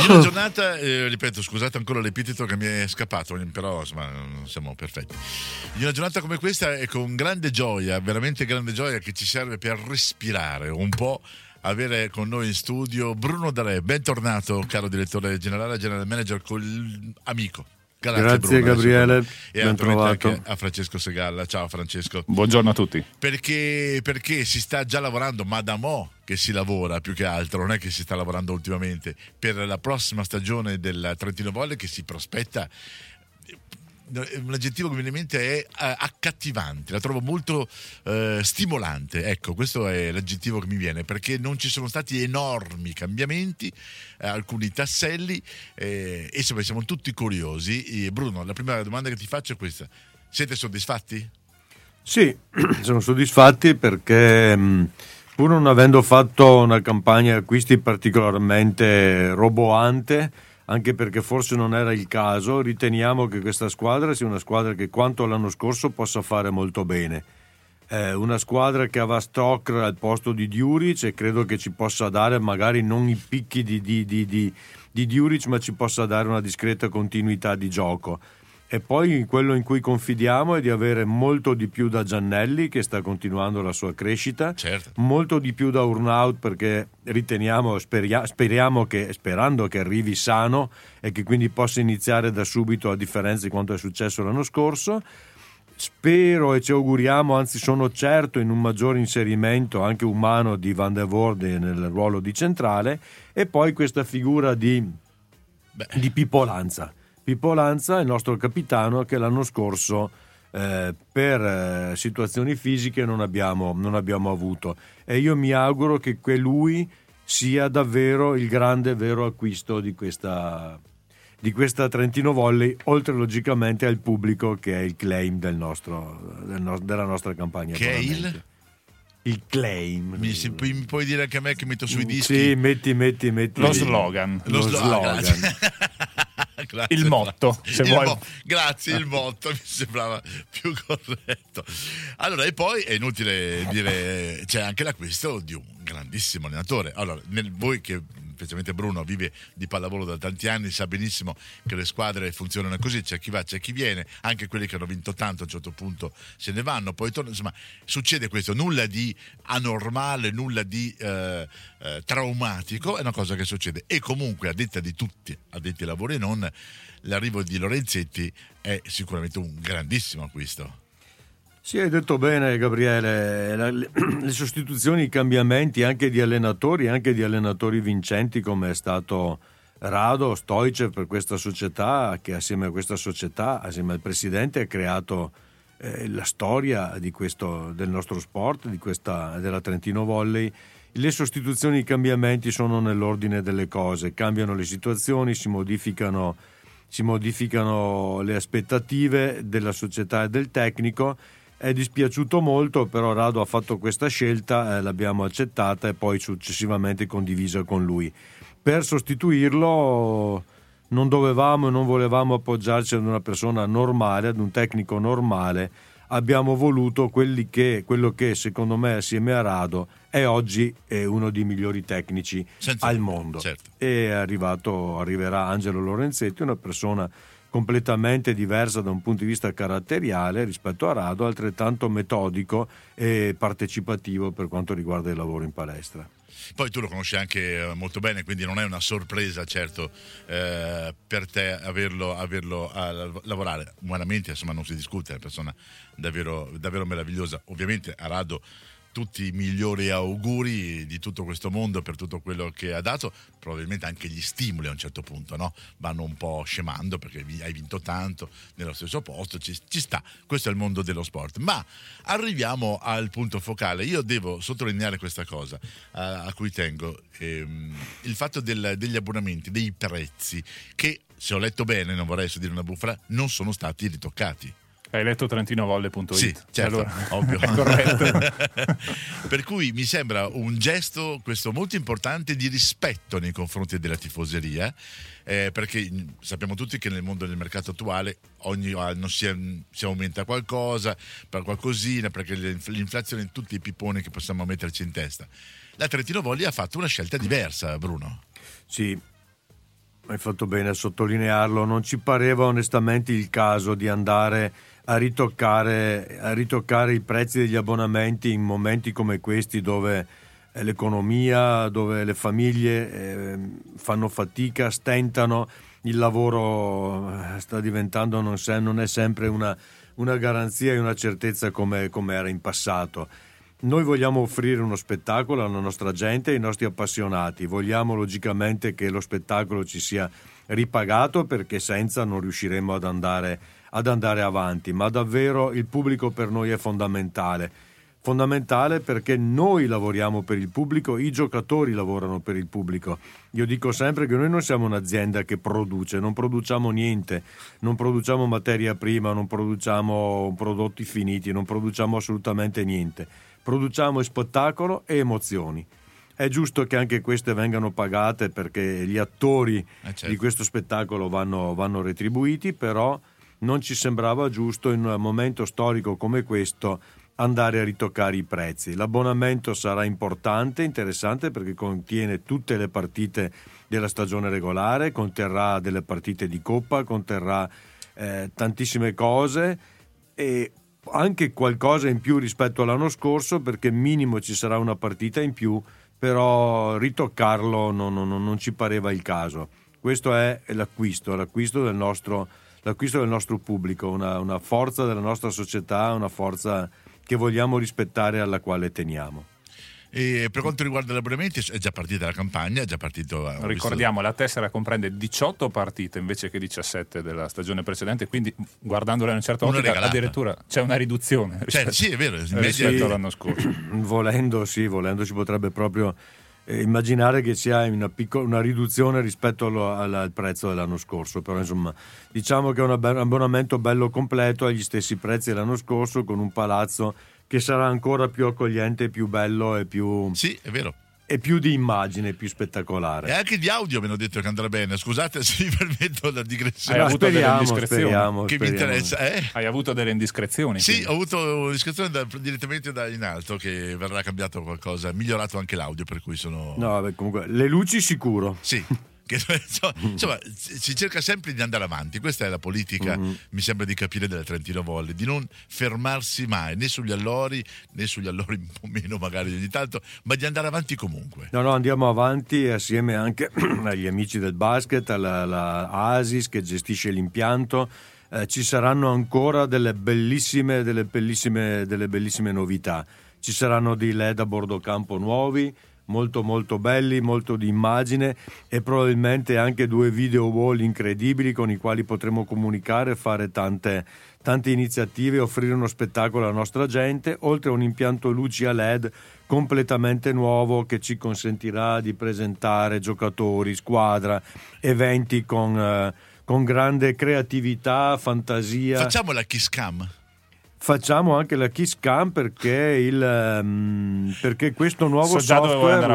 In una giornata, ripeto, scusate ancora l'epiteto che mi è scappato, però insomma siamo perfetti. In una giornata come questa è con grande gioia, veramente grande gioia, che ci serve per respirare un po', avere con noi in studio Bruno Darè. Bentornato, caro direttore generale, general manager, amico. Grazie Bruno, Gabriele, e ben trovato. Anche a Francesco Segalla. Ciao Francesco. Buongiorno a tutti. Perché si sta già lavorando, ma da mo' che si lavora più che altro, non è che si sta lavorando ultimamente, per la prossima stagione del Trentino Volley che si prospetta. Un aggettivo che mi viene in mente è accattivante, la trovo molto stimolante, ecco, questo è l'aggettivo che mi viene, perché non ci sono stati enormi cambiamenti, alcuni tasselli, e insomma siamo tutti curiosi. Bruno, la prima domanda che ti faccio è questa: siete soddisfatti? Sì, sono soddisfatti perché pur non avendo fatto una campagna acquisti particolarmente roboante, anche perché forse non era il caso, riteniamo che questa squadra sia una squadra che quanto l'anno scorso possa fare molto bene. Una squadra che aveva Stock al posto di Djuric e credo che ci possa dare magari non i picchi di Djuric, ma ci possa dare una discreta continuità di gioco. E poi quello in cui confidiamo è di avere molto di più da Giannelli, che sta continuando la sua crescita, certo. Molto di più da Urnaut, perché sperando che arrivi sano e che quindi possa iniziare da subito, a differenza di quanto è successo l'anno scorso. Spero e ci auguriamo, anzi sono certo, in un maggiore inserimento anche umano di Van der Voorde nel ruolo di centrale, e poi questa figura di Pippo Lanza. Pippo Lanza è il nostro capitano, che l'anno scorso per situazioni fisiche non abbiamo avuto, e io mi auguro che lui sia davvero il grande vero acquisto di questa Trentino Volley, oltre logicamente al pubblico, che è il claim della nostra campagna. Che è il claim. Mi puoi dire anche a me che metto sui dischi? Sì, metti lo slogan. Lo slogan. Grazie, il motto, se vuoi. Grazie, il motto mi sembrava più corretto. Allora, e poi è inutile dire, c'è anche l'acquisto di un grandissimo allenatore. Allora, voi che specialmente Bruno vive di pallavolo da tanti anni, sa benissimo che le squadre funzionano così: c'è chi va, c'è chi viene, anche quelli che hanno vinto tanto a un certo punto se ne vanno, poi tornano, insomma succede questo, nulla di anormale, nulla di traumatico, è una cosa che succede. E comunque, a detta di tutti, addetti ai lavori e non, l'arrivo di Lorenzetti è sicuramente un grandissimo acquisto. Sì, hai detto bene Gabriele, le sostituzioni, i cambiamenti anche di allenatori vincenti, come è stato Rado Stoicev, per questa società, che assieme a questa società, assieme al presidente, ha creato la storia del nostro sport, della Trentino Volley. Le sostituzioni e i cambiamenti sono nell'ordine delle cose, cambiano le situazioni, si modificano le aspettative della società e del tecnico. È dispiaciuto molto, però Rado ha fatto questa scelta, l'abbiamo accettata e poi successivamente condivisa con lui. Per sostituirlo non dovevamo e non volevamo appoggiarci ad una persona normale, ad un tecnico normale. Abbiamo voluto quello che secondo me, assieme a Rado, è oggi uno dei migliori tecnici al mondo. Certo. E arriverà Angelo Lorenzetti, una persona completamente diversa da un punto di vista caratteriale rispetto a Rado, altrettanto metodico e partecipativo per quanto riguarda il lavoro in palestra. Poi tu lo conosci anche molto bene, quindi non è una sorpresa, certo, per te averlo a lavorare. Umanamente, insomma, non si discute, è una persona davvero, davvero meravigliosa. Ovviamente a Rado tutti i migliori auguri di tutto questo mondo per tutto quello che ha dato. Probabilmente anche gli stimoli a un certo punto, no? Vanno un po' scemando, perché hai vinto tanto nello stesso posto, ci sta, questo è il mondo dello sport. Ma arriviamo al punto focale. Io devo sottolineare questa cosa a cui tengo, il fatto degli abbonamenti, dei prezzi, che, se ho letto bene, non vorrei dire una bufala, non sono stati ritoccati. Hai letto trentinovolle.it? Sì, certo, allora, ovvio. È corretto. Per cui mi sembra un gesto, questo, molto importante, di rispetto nei confronti della tifoseria, perché sappiamo tutti che nel mondo del mercato attuale ogni anno si aumenta qualcosa, per qualcosina, perché l'inflazione, tutti i pipponi che possiamo metterci in testa. La Trentino Volley ha fatto una scelta diversa, Bruno. Sì. hai fatto bene a sottolinearlo, non ci pareva onestamente il caso di andare a ritoccare i prezzi degli abbonamenti in momenti come questi, dove l'economia, dove le famiglie fanno fatica, stentano, il lavoro sta diventando, non è sempre una garanzia e una certezza come era in passato. Noi vogliamo offrire uno spettacolo alla nostra gente e ai nostri appassionati, vogliamo logicamente che lo spettacolo ci sia ripagato, perché senza non riusciremo ad andare avanti, ma davvero il pubblico per noi è fondamentale perché noi lavoriamo per il pubblico, i giocatori lavorano per il pubblico. Io dico sempre che noi non siamo un'azienda che produce, non produciamo niente, non produciamo materia prima, non produciamo prodotti finiti, non produciamo assolutamente niente, produciamo spettacolo e emozioni. È giusto che anche queste vengano pagate, perché gli attori certo. di questo spettacolo vanno retribuiti, però non ci sembrava giusto in un momento storico come questo andare a ritoccare i prezzi. L'abbonamento sarà importante, interessante, perché contiene tutte le partite della stagione regolare, conterrà delle partite di Coppa, conterrà tantissime cose e anche qualcosa in più rispetto all'anno scorso, perché minimo ci sarà una partita in più, però ritoccarlo non ci pareva il caso. Questo è l'acquisto del nostro pubblico, una forza della nostra società, una forza che vogliamo rispettare, alla quale teniamo. E per quanto riguarda gli abbonamenti, è già partita la campagna, è già partito. Ricordiamo, la tessera comprende 18 partite invece che 17 della stagione precedente, quindi guardandola in una certa ottica addirittura c'è una riduzione sì, è vero, rispetto all'anno scorso. Volendo si potrebbe proprio immaginare che sia una riduzione rispetto al prezzo dell'anno scorso, però insomma diciamo che è un abbonamento bello completo agli stessi prezzi dell'anno scorso, con un palazzo che sarà ancora più accogliente, più bello e più... Sì, è vero. E più di immagine, più spettacolare. E anche di audio mi hanno detto che andrà bene. Scusate se mi permetto la digressione. Hai avuto delle indiscrezioni? Che mi interessa. Hai avuto delle indiscrezioni? Sì, quindi ho avuto un'indiscrezione direttamente da in alto, che verrà cambiato qualcosa, migliorato anche l'audio, per cui sono... No, vabbè, comunque, le luci sicuro. Sì. Insomma, si cerca sempre di andare avanti, questa è la politica, mi sembra di capire, della Trentino Volley, di non fermarsi mai né sugli allori un po' meno magari ogni tanto, ma di andare avanti comunque. No, andiamo avanti assieme anche agli amici del basket, alla Asis che gestisce l'impianto. Ci saranno ancora delle bellissime novità, ci saranno dei LED a bordo campo nuovi, molto molto belli, molto di immagine, e probabilmente anche 2 video wall incredibili con i quali potremo comunicare, fare tante iniziative, offrire uno spettacolo alla nostra gente, oltre a un impianto luci a LED completamente nuovo che ci consentirà di presentare giocatori, squadra, eventi con grande creatività, fantasia. Facciamo la Kiss Cam. Facciamo anche la Kiss Cam, perché questo nuovo software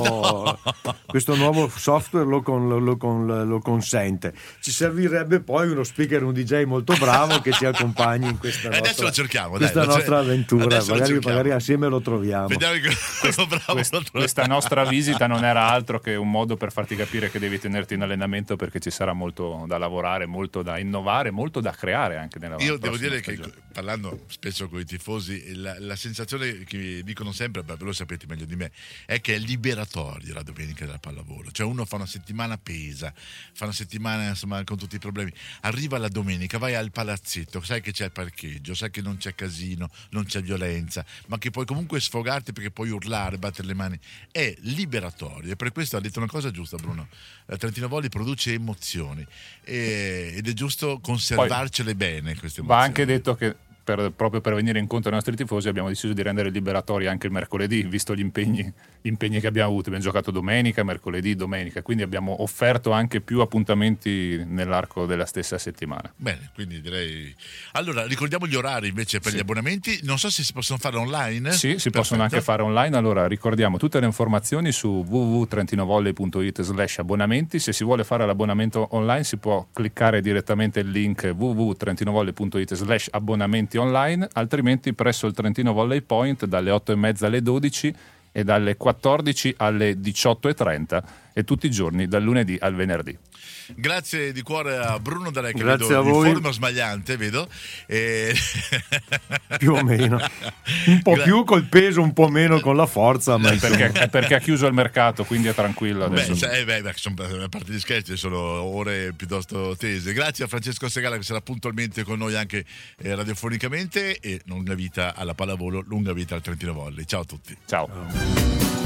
lo consente. Ci servirebbe poi uno speaker, un DJ molto bravo che ci accompagni in questa adesso lo cerchiamo, nostra avventura. Magari assieme lo troviamo. Questa nostra visita non era altro che un modo per farti capire che devi tenerti in allenamento, perché ci sarà molto da lavorare, molto da innovare, molto da creare anche nella Io devo dire stagione. che, parlando spesso con i tifosi, la sensazione che mi dicono sempre, ve lo sapete meglio di me, è che è liberatorio la domenica della pallavolo. Cioè uno fa una settimana pesa, fa una settimana insomma con tutti i problemi, arriva la domenica, vai al palazzetto, sai che c'è il parcheggio, sai che non c'è casino, non c'è violenza, ma che puoi comunque sfogarti, perché puoi urlare, battere le mani. È liberatorio, e per questo ha detto una cosa giusta Bruno, la Trentino Volley produce emozioni ed è giusto conservarcele bene queste emozioni. Va anche detto che proprio per venire incontro ai nostri tifosi abbiamo deciso di rendere liberatori anche il mercoledì, visto gli impegni che abbiamo avuto. Abbiamo giocato domenica, mercoledì, domenica, quindi abbiamo offerto anche più appuntamenti nell'arco della stessa settimana. Bene, quindi direi... Allora, ricordiamo gli orari invece per gli abbonamenti. Non so se si possono fare online. Sì, si possono anche fare online. Allora, ricordiamo tutte le informazioni su www.trentinovolley.it/abbonamenti. Se si vuole fare l'abbonamento online si può cliccare direttamente il link www.trentinovolley.it/abbonamenti online, altrimenti presso il Trentino Volley Point dalle 8:30 alle 12 e dalle 14 alle 18:30 e tutti i giorni dal lunedì al venerdì. Grazie di cuore a Bruno D'Are, che Grazie vedo a voi. in forma smagliante, vedo. Più o meno, un po' più col peso, un po' meno con la forza, ma È perché ha chiuso il mercato, quindi è tranquillo adesso. A parte gli scherzi, sono ore piuttosto tese. Grazie a Francesco Segala, che sarà puntualmente con noi anche radiofonicamente, e lunga vita alla pallavolo, lunga vita al Trentino Volley. Ciao a tutti. Ciao.